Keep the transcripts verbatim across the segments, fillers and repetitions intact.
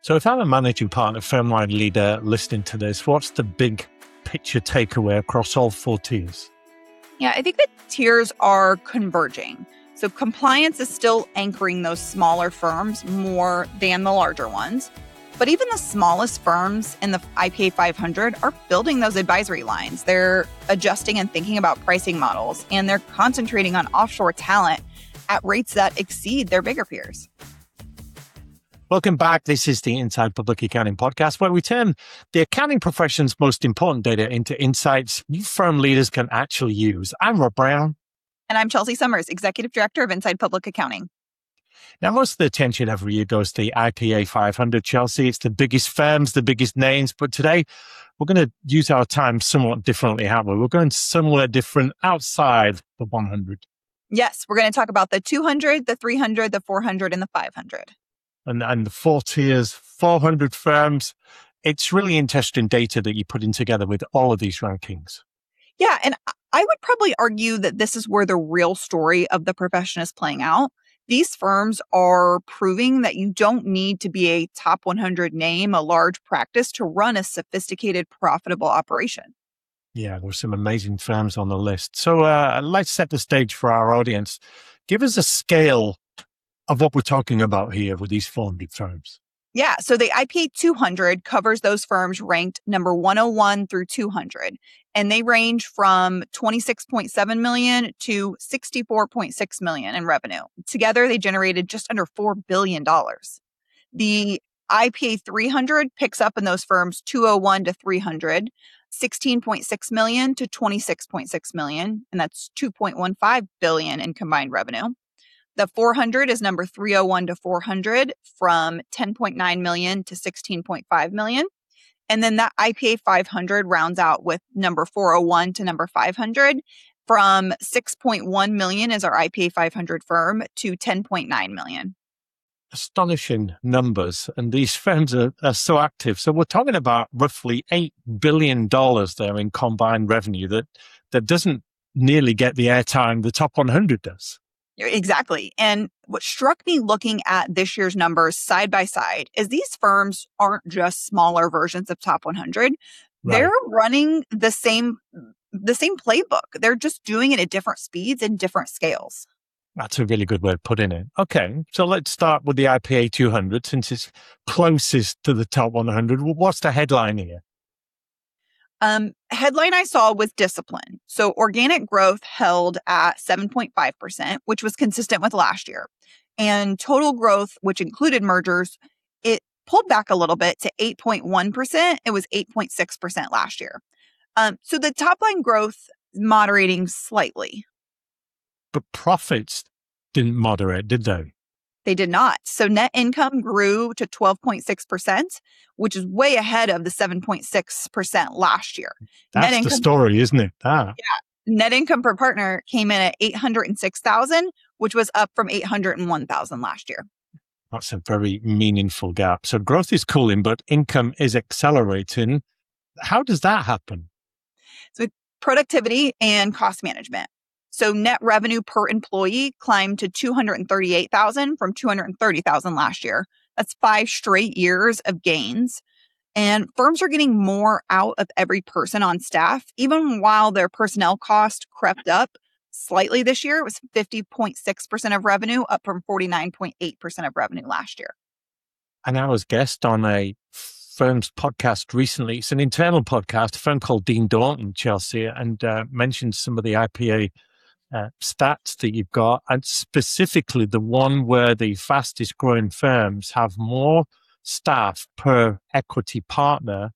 So if I'm a managing partner, firm-wide leader listening to this, what's the big picture takeaway across all four tiers? Yeah, I think that tiers are converging. So compliance is still anchoring those smaller firms more than the larger ones. But even the smallest firms in the I P A five hundred are building those advisory lines. They're adjusting and thinking about pricing models, and they're concentrating on offshore talent at rates that exceed their bigger peers. Welcome back. This is the Inside Public Accounting Podcast, where we turn the accounting profession's most important data into insights you firm leaders can actually use. I'm Rob Brown. And I'm Chelsea Summers, Executive Director of Inside Public Accounting. Now, most of the attention every year goes to the I P A five hundred, Chelsea. It's the biggest firms, the biggest names. But today, we're going to use our time somewhat differently, haven't we? We're going somewhere different outside the one hundred. Yes, we're going to talk about the two hundred, the three hundred, the four hundred, and the five hundred. And, and the four tiers, four hundred firms. It's really interesting data that you're putting together with all of these rankings. Yeah, and I would probably argue that this is where the real story of the profession is playing out. These firms are proving that you don't need to be a top one hundred name, a large practice to run a sophisticated, profitable operation. Yeah, there's some amazing firms on the list. So uh, let's set the stage for our audience. Give us a scale of what we're talking about here with these four hundred firms. Yeah, so the I P A two hundred covers those firms ranked number one oh one through two hundred, and they range from twenty-six point seven million to sixty-four point six million in revenue. Together, they generated just under four billion dollars. The I P A three hundred picks up in those firms two oh one to three hundred, sixteen point six million to twenty-six point six million, and that's two point one five billion in combined revenue. The four hundred is number three oh one to four hundred from ten point nine million to sixteen point five million. And then that I P A five hundred rounds out with number four oh one to number five hundred from six point one million as our I P A five hundred firm to ten point nine million. Astonishing numbers. And these firms are, are so active. So we're talking about roughly eight billion dollars there in combined revenue that, that doesn't nearly get the airtime the top one hundred does. Exactly. And what struck me looking at this year's numbers side by side is these firms aren't just smaller versions of top one hundred. Right. They're running the same the same playbook. They're just doing it at different speeds and different scales. That's a really good way of putting it. Okay, so let's start with the I P A two hundred since it's closest to the top one hundred. What's the headline here? Um, headline I saw was discipline. So organic growth held at seven point five percent, which was consistent with last year. And total growth, which included mergers, it pulled back a little bit to eight point one percent. It was eight point six percent last year. Um, so the top line growth moderating slightly. But profits didn't moderate, did they? They did not. So net income grew to twelve point six percent, which is way ahead of the seven point six percent last year. That's net the income, story, isn't it? Ah. Yeah. Net income per partner came in at eight hundred six thousand dollars, which was up from eight hundred one thousand dollars last year. That's a very meaningful gap. So growth is cooling, but income is accelerating. How does that happen? So productivity and cost management. So net revenue per employee climbed to two hundred thirty-eight thousand dollars from two hundred thirty thousand dollars last year. That's five straight years of gains. And firms are getting more out of every person on staff, even while their personnel cost crept up slightly this year. It was fifty point six percent of revenue, up from forty-nine point eight percent of revenue last year. And I was guest on a firm's podcast recently. It's an internal podcast, a firm called Dean Dornton, Chelsea, and uh, mentioned some of the I P A Uh, stats that you've got, and specifically the one where the fastest growing firms have more staff per equity partner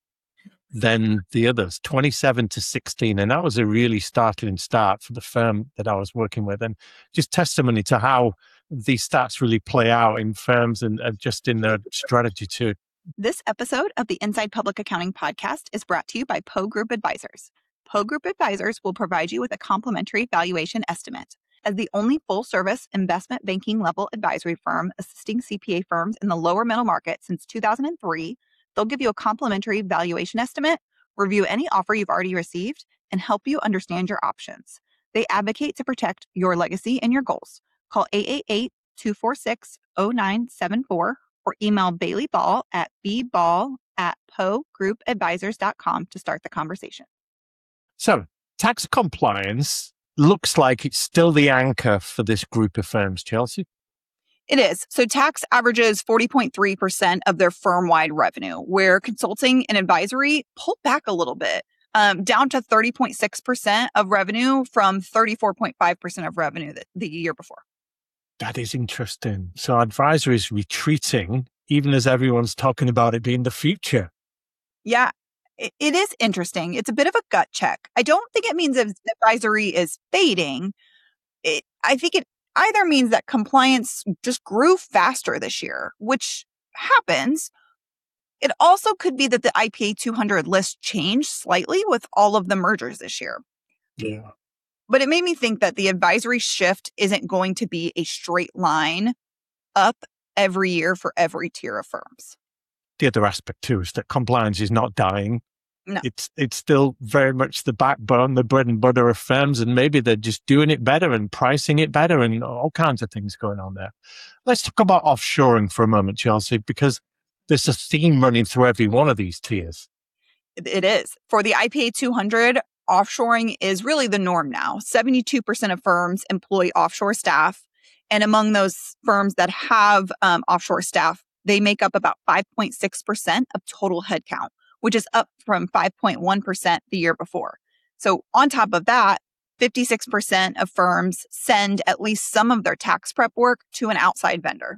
than the others, twenty-seven to sixteen. And that was a really startling start for the firm that I was working with. And just testimony to how these stats really play out in firms and, and just in their strategy too. This episode of the Inside Public Accounting Podcast is brought to you by Poe Group Advisors. Poe Group Advisors will provide you with a complimentary valuation estimate. As the only full-service investment banking level advisory firm assisting C P A firms in the lower middle market since two thousand three, they'll give you a complimentary valuation estimate, review any offer you've already received, and help you understand your options. They advocate to protect your legacy and your goals. Call eight eight eight, two four six, zero nine seven four or email Bailey Ball at bball at pogroupadvisors dot com to start the conversation. So tax compliance looks like it's still the anchor for this group of firms, Chelsea. It is. So tax averages forty point three percent of their firm-wide revenue, where consulting and advisory pulled back a little bit, um, down to thirty point six percent of revenue from thirty-four point five percent of revenue the, the year before. That is interesting. So advisory is retreating, even as everyone's talking about it being the future. Yeah, it, it is interesting. It's a bit of a gut check. I don't think it means advisory is fading. It, I think it either means that compliance just grew faster this year, which happens. It also could be that the I P A two hundred list changed slightly with all of the mergers this year. Yeah. But it made me think that the advisory shift isn't going to be a straight line up every year for every tier of firms. The other aspect too is that compliance is not dying. No. It's it's still very much the backbone, the bread and butter of firms, and maybe they're just doing it better and pricing it better and all kinds of things going on there. Let's talk about offshoring for a moment, Chelsea, because there's a theme running through every one of these tiers. It is. For the I P A two hundred, offshoring is really the norm now. seventy-two percent of firms employ offshore staff. And among those firms that have um, offshore staff, they make up about five point six percent of total headcount, which is up from five point one percent the year before. So on top of that, fifty-six percent of firms send at least some of their tax prep work to an outside vendor.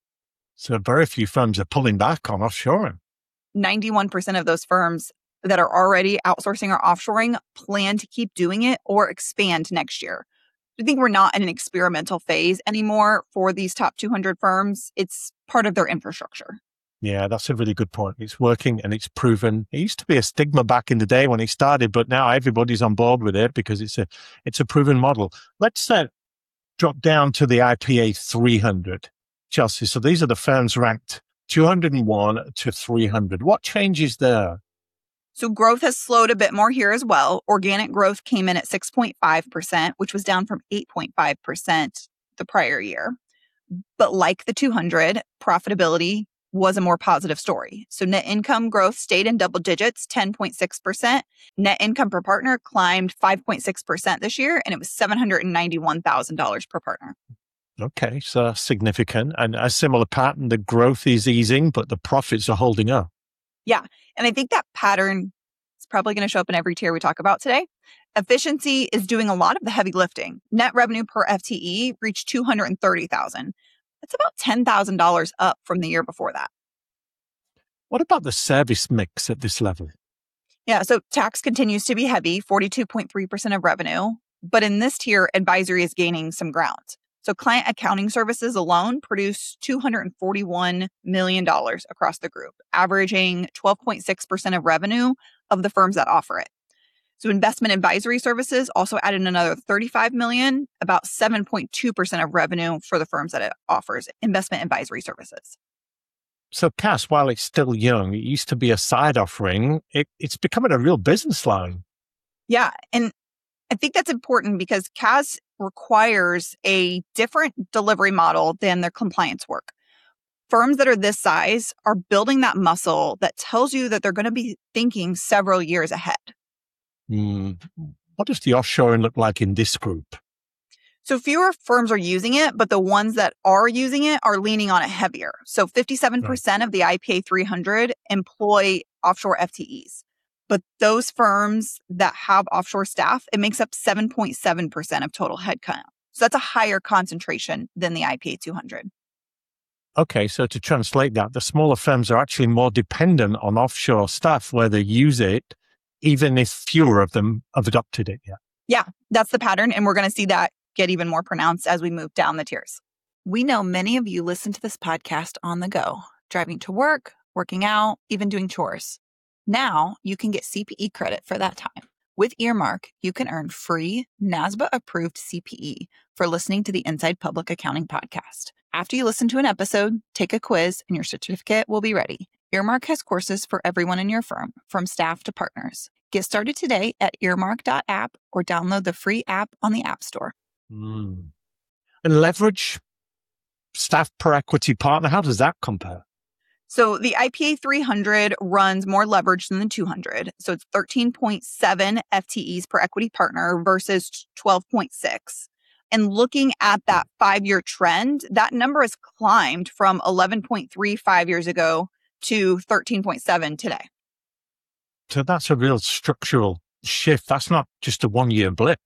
So very few firms are pulling back on offshoring. ninety-one percent of those firms that are already outsourcing or offshoring plan to keep doing it or expand next year. I think we're not in an experimental phase anymore for these top two hundred firms. It's part of their infrastructure. Yeah, that's a really good point. It's working and it's proven. It used to be a stigma back in the day when it started, but now everybody's on board with it because it's a it's a proven model. Let's uh, drop down to the I P A three hundred, Chelsea. So these are the firms ranked two hundred one to three hundred. What changes there? So growth has slowed a bit more here as well. Organic growth came in at six point five percent, which was down from eight point five percent the prior year. But like the two hundred, profitability was a more positive story. So net income growth stayed in double digits, ten point six percent. Net income per partner climbed five point six percent this year, and it was seven hundred ninety-one thousand dollars per partner. Okay, so significant. And a similar pattern, the growth is easing, but the profits are holding up. Yeah, and I think that pattern is probably going to show up in every tier we talk about today. Efficiency is doing a lot of the heavy lifting. Net revenue per F T E reached two hundred thirty thousand dollars. That's about ten thousand dollars up from the year before that. What about the service mix at this level? Yeah, so tax continues to be heavy, forty-two point three percent of revenue. But in this tier, advisory is gaining some ground. So client accounting services alone produce two hundred forty-one million dollars across the group, averaging twelve point six percent of revenue of the firms that offer it. So investment advisory services also added another thirty-five million dollars, about seven point two percent of revenue for the firms that it offers investment advisory services. So C A S, while it's still young, it used to be a side offering. It, it's becoming a real business line. Yeah, and I think that's important because C A S requires a different delivery model than their compliance work. Firms that are this size are building that muscle that tells you that they're going to be thinking several years ahead. Mm. What does the offshoring look like in this group? So fewer firms are using it, but the ones that are using it are leaning on it heavier. So fifty-seven percent right. of the I P A three hundred employ offshore F T Es. But those firms that have offshore staff, it makes up seven point seven percent of total headcount. So that's a higher concentration than the I P A two hundred. Okay, so to translate that, the smaller firms are actually more dependent on offshore staff where they use it, even if fewer of them have adopted it yet. Yeah, that's the pattern. And we're going to see that get even more pronounced as we move down the tiers. We know many of you listen to this podcast on the go, driving to work, working out, even doing chores. Now you can get C P E credit for that time. With Earmark, you can earn free N A S B A-approved C P E for listening to the Inside Public Accounting podcast. After you listen to an episode, take a quiz, and your certificate will be ready. Earmark has courses for everyone in your firm, from staff to partners. Get started today at earmark dot app or download the free app on the App Store. Mm. And leverage, staff per equity partner, how does that compare? So the I P A three hundred runs more leverage than the two hundred. So it's thirteen point seven F T Es per equity partner versus twelve point six. And looking at that five-year trend, that number has climbed from eleven point three five years ago to thirteen point seven today. So that's a real structural shift. That's not just a one-year blip.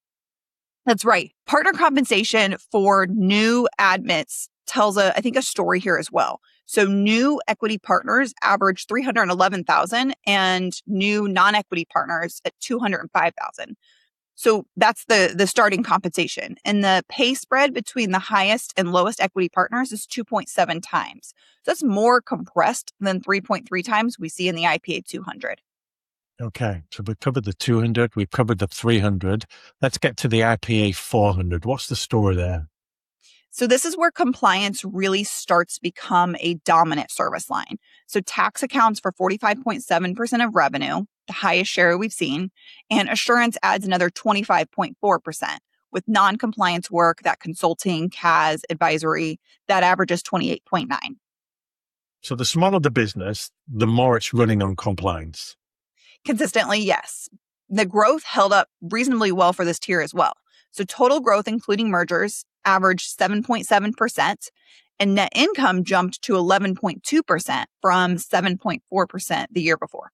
That's right. Partner compensation for new admits tells, a, I think, a story here as well. So new equity partners average three hundred eleven thousand and new non-equity partners at two hundred five thousand. So that's the, the starting compensation. And the pay spread between the highest and lowest equity partners is two point seven times. So that's more compressed than three point three times we see in the I P A two hundred. Okay, so we've covered the two hundred, we've covered the three hundred. Let's get to the I P A four hundred. What's the story there? So this is where compliance really starts to become a dominant service line. So tax accounts for forty-five point seven percent of revenue, the highest share we've seen, and assurance adds another twenty-five point four percent. With non-compliance work, that consulting, C A S, advisory, that averages twenty-eight point nine. So the smaller the business, the more it's running on compliance. Consistently, yes. The growth held up reasonably well for this tier as well. So total growth, including mergers, averaged seven point seven percent, and net income jumped to eleven point two percent from seven point four percent the year before.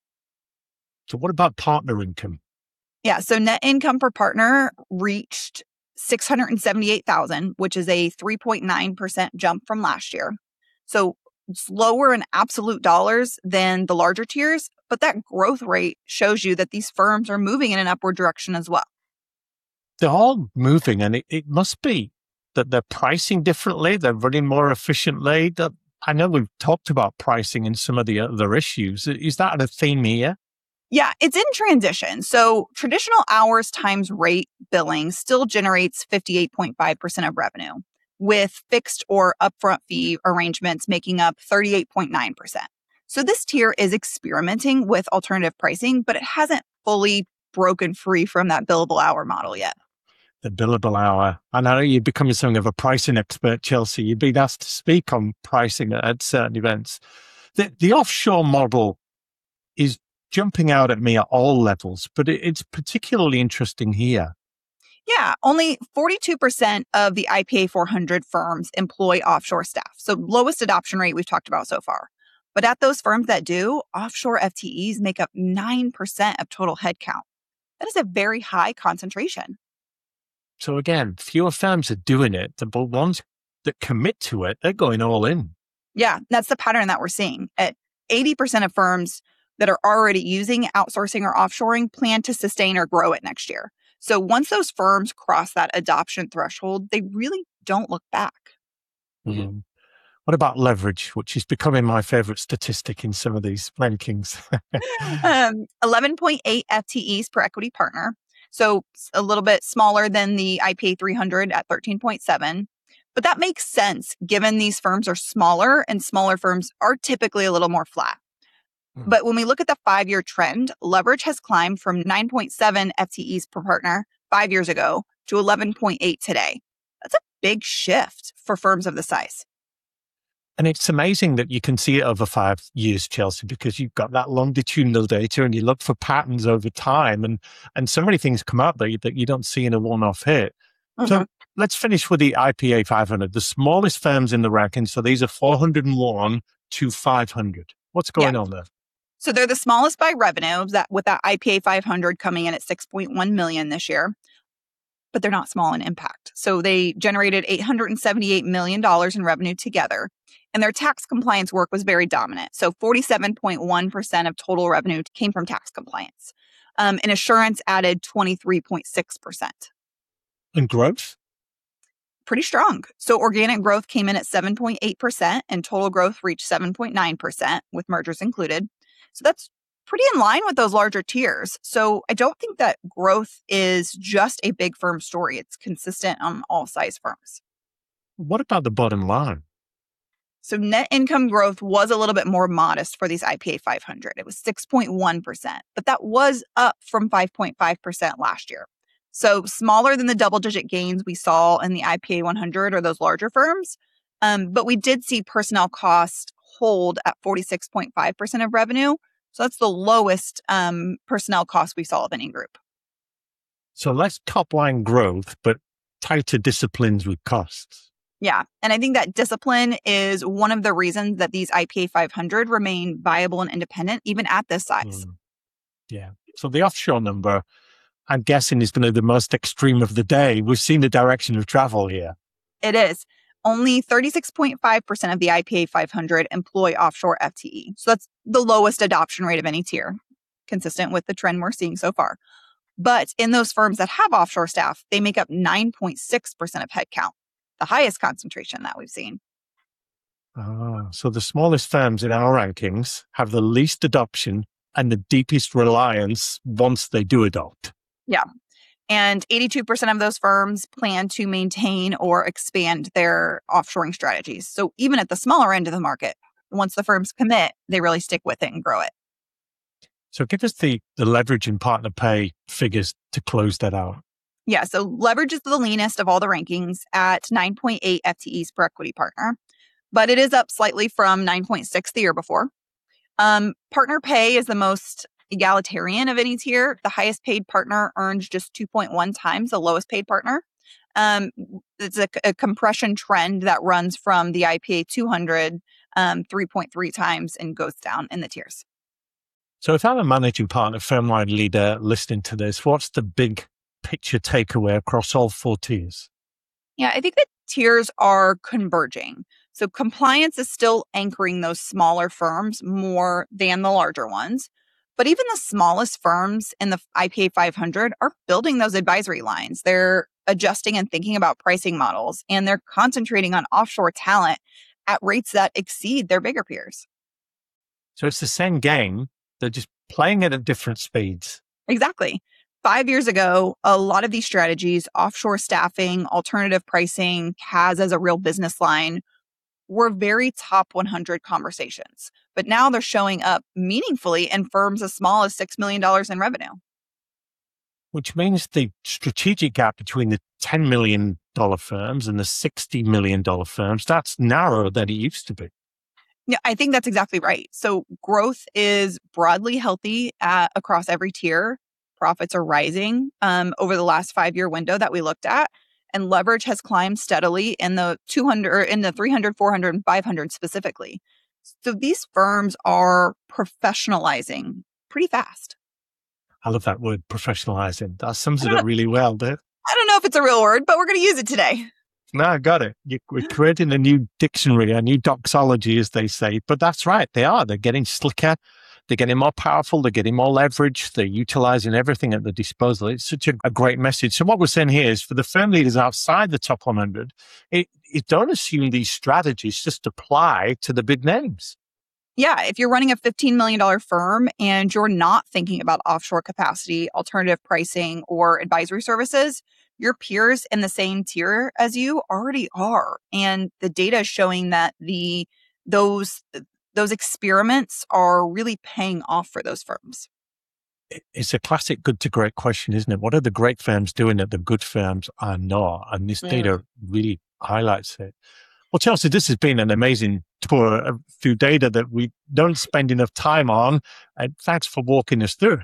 So what about partner income? Yeah, so net income per partner reached six hundred seventy-eight thousand, which is a three point nine percent jump from last year. So it's lower in absolute dollars than the larger tiers, but that growth rate shows you that these firms are moving in an upward direction as well. They're all moving, and it, it must be that they're pricing differently, they're running more efficiently. That, I know we've talked about pricing in some of the other issues. Is that a theme here? Yeah, it's in transition. So traditional hours times rate billing still generates fifty-eight point five percent of revenue, with fixed or upfront fee arrangements making up thirty-eight point nine percent. So this tier is experimenting with alternative pricing, but it hasn't fully broken free from that billable hour model yet. The billable hour. I know you're becoming something of a pricing expert, Chelsea. You've been asked to speak on pricing at certain events. The, the offshore model is jumping out at me at all levels, but it, it's particularly interesting here. Yeah, only forty-two percent of the I P A four hundred firms employ offshore staff. So lowest adoption rate we've talked about so far. But at those firms that do, offshore F T Es make up nine percent of total headcount. That is a very high concentration. So again, fewer firms are doing it. The ones that commit to it, they're going all in. Yeah, that's the pattern that we're seeing. At eighty percent of firms that are already using outsourcing or offshoring plan to sustain or grow it next year. So once those firms cross that adoption threshold, they really don't look back. Mm-hmm. What about leverage, which is becoming my favorite statistic in some of these rankings? um, eleven point eight F T Es per equity partner. So a little bit smaller than the I P A three hundred at thirteen point seven. But that makes sense given these firms are smaller and smaller firms are typically a little more flat. Mm. But when we look at the five-year trend, leverage has climbed from nine point seven F T Es per partner five years ago to eleven point eight today. That's a big shift for firms of the size. And it's amazing that you can see it over five years, Chelsea, because you've got that longitudinal data and you look for patterns over time, and, and so many things come out that you, that you don't see in a one-off hit. Mm-hmm. So let's finish with the I P A five hundred, the smallest firms in the ranking. So these are four hundred one to five hundred. What's going yeah. on there? So they're the smallest by revenue, that with that I P A five hundred coming in at six point one million this year. But they're not small in impact. So they generated eight hundred seventy-eight million dollars in revenue together. And their tax compliance work was very dominant. So forty-seven point one percent of total revenue came from tax compliance. Um, and assurance added twenty-three point six percent. And growth? Pretty strong. So organic growth came in at seven point eight percent and total growth reached seven point nine percent with mergers included. So that's pretty in line with those larger tiers. So I don't think that growth is just a big firm story. It's consistent on all size firms. What about the bottom line? So net income growth was a little bit more modest for these I P A five hundred. It was six point one percent, but that was up from five point five percent last year. So smaller than the double-digit gains we saw in the I P A one hundred or those larger firms. Um, but we did see personnel costs hold at forty-six point five percent of revenue. So that's the lowest um, personnel cost we saw of any group. So less top line growth, but tighter disciplines with costs. Yeah. And I think that discipline is one of the reasons that these I P A five hundred remain viable and independent, even at this size. Mm. Yeah. So the offshore number, I'm guessing, is going to be the most extreme of the day. We've seen the direction of travel here. It is. Only thirty-six point five percent of the I P A five hundred employ offshore F T E. So that's the lowest adoption rate of any tier, consistent with the trend we're seeing so far. But in those firms that have offshore staff, they make up nine point six percent of headcount, the highest concentration that we've seen. Ah, so the smallest firms in our rankings have the least adoption and the deepest reliance once they do adopt. Yeah. And eighty-two percent of those firms plan to maintain or expand their offshoring strategies. So even at the smaller end of the market, once the firms commit, they really stick with it and grow it. So give us the, the leverage and partner pay figures to close that out. Yeah, so leverage is the leanest of all the rankings at nine point eight F T Es per equity partner, but it is up slightly from nine point six the year before. Um, partner pay is the most egalitarian of any tier. The highest paid partner earns just two point one times the lowest paid partner. Um, it's a, a compression trend that runs from the I P A two hundred um, three point three times and goes down in the tiers. So if I'm a managing partner, firm-wide leader listening to this, what's the big picture takeaway across all four tiers? Yeah, I think the tiers are converging. So compliance is still anchoring those smaller firms more than the larger ones. But even the smallest firms in the I P A five hundred are building those advisory lines. They're adjusting and thinking about pricing models, and they're concentrating on offshore talent at rates that exceed their bigger peers. So it's the same game. They're just playing it at different speeds. Exactly. Five years ago, a lot of these strategies, offshore staffing, alternative pricing, C A S as a real business line, were very top one hundred conversations. But now they're showing up meaningfully in firms as small as six million dollars in revenue. Which means the strategic gap between the ten million dollars firms and the sixty million dollars firms, that's narrower than it used to be. Yeah, I think that's exactly right. So growth is broadly healthy uh, across every tier. Profits are rising um, over the last five-year window that we looked at. And leverage has climbed steadily in the two hundred, in the three hundred, four hundred, and five hundred specifically. So these firms are professionalizing pretty fast. I love that word, professionalizing. That sums it up really well, doesn't it? I don't know if it's a real word, but we're going to use it today. No, I got it. You, we're creating a new dictionary, a new doxology, as they say. But that's right. They are. They're getting slicker. They're getting more powerful. They're getting more leverage. They're utilizing everything at their disposal. It's such a, a great message. So what we're saying here is for the firm leaders outside the top one hundred, it, it don't assume these strategies just apply to the big names. Yeah, if you're running a fifteen million dollars firm and you're not thinking about offshore capacity, alternative pricing, or advisory services, your peers in the same tier as you already are. And the data is showing that the those those experiments are really paying off for those firms. It's a classic good to great question, isn't it? What are the great firms doing that the good firms are not? And this data mm. really highlights it. Well, Chelsea, this has been an amazing tour through data that we don't spend enough time on. And thanks for walking us through.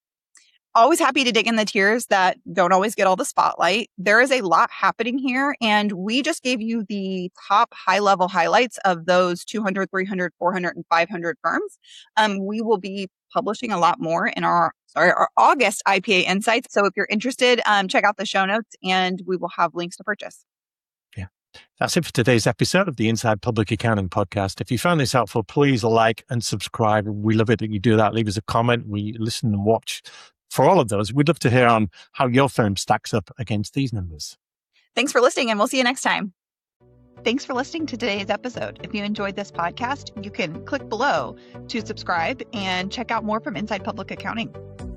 Always happy to dig in the tiers that don't always get all the spotlight. There is a lot happening here, and we just gave you the top high-level highlights of those two hundred, three hundred, four hundred, and five hundred firms. Um, we will be publishing a lot more in our sorry our August I P A Insights. So if you're interested, um, check out the show notes, and we will have links to purchase. Yeah, that's it for today's episode of the Inside Public Accounting Podcast. If you found this helpful, please like and subscribe. We love it that you do that. Leave us a comment. We listen and watch. For all of those, we'd love to hear on how your firm stacks up against these numbers. Thanks for listening, and we'll see you next time. Thanks for listening to today's episode. If you enjoyed this podcast, you can click below to subscribe and check out more from Inside Public Accounting.